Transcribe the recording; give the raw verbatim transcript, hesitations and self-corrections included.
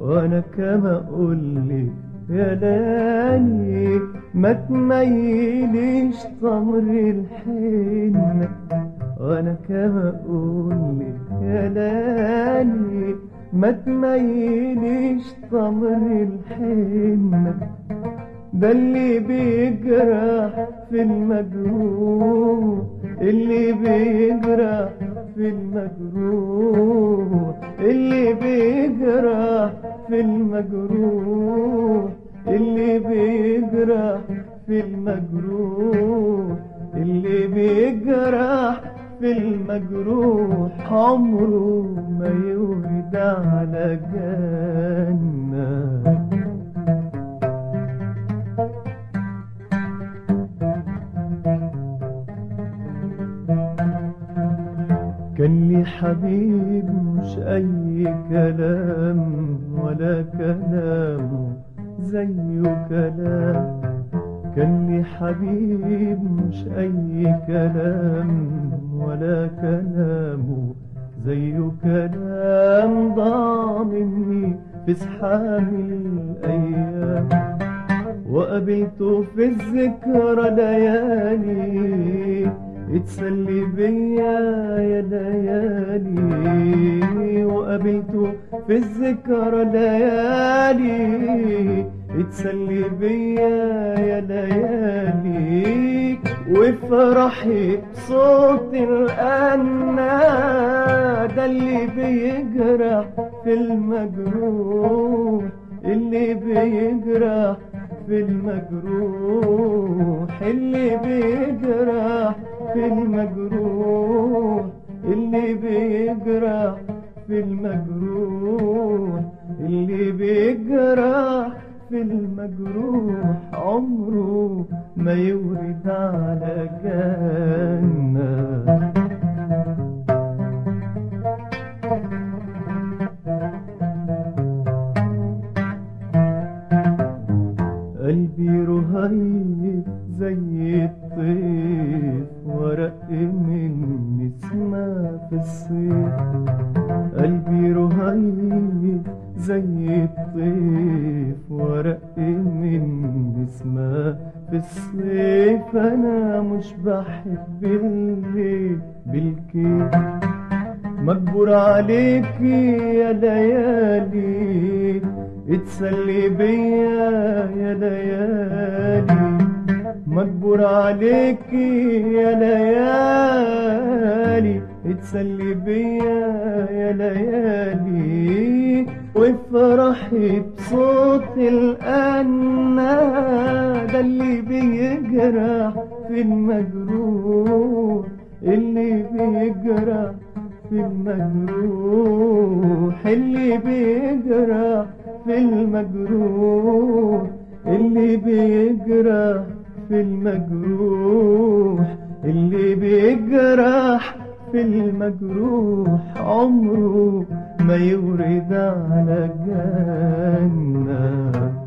وانا كما اقولك يا ليالي ما تميليش تمر الحنة، وانا كما اقولك يا ليالي ما تميليش تمر الحنة. ده اللي بيجرح في المجروح، اللي بيجرح في المجروح، اللي بيجرح في المجروح، اللي بيجرح في المجروح، اللي بيجرح في المجروح عمره ما يورد على جنة. كان لي حبيب مش أي كلام ولا كلامه زيه كلام، كان لي حبيب مش أي كلام ولا كلامه زيه كلام، ضاع مني في زحام الأيام، وقابلته في الذكرى ليالي اتسلي بيا يا ليالي، وقابلته في الذكرى ليالي اتسلي بيا يا ليالي، وفرحي بصوت الأنا ده اللي بيجرح في المجروح، اللي بيجرح في المجروح، اللي بيجرح في المجروح، اللي بيجرح في المجروح، اللي بيجرح في المجروح عمره ما يورد على جنة. قلبي رهيب زي الطيف ورق من نسمة في الصيف، قلبي رهيب زي الطيف ورق من نسمة في الصيف، أنا مش بحب الليل بالكيف، مجبور عليكي يا ليالي اتسلي بيا يا ليالي، مجبور عليكي يا ليالي اتسلي بيا يا ليالي، وافرحي بصوت الأنا ده اللي بيجرح في المجروح، اللي بيجرح في المجروح، اللي بيجرح في المجروح، اللي بيجرح في المجروح، اللي بيجرح في المجروح عمره ما يورد على جنة.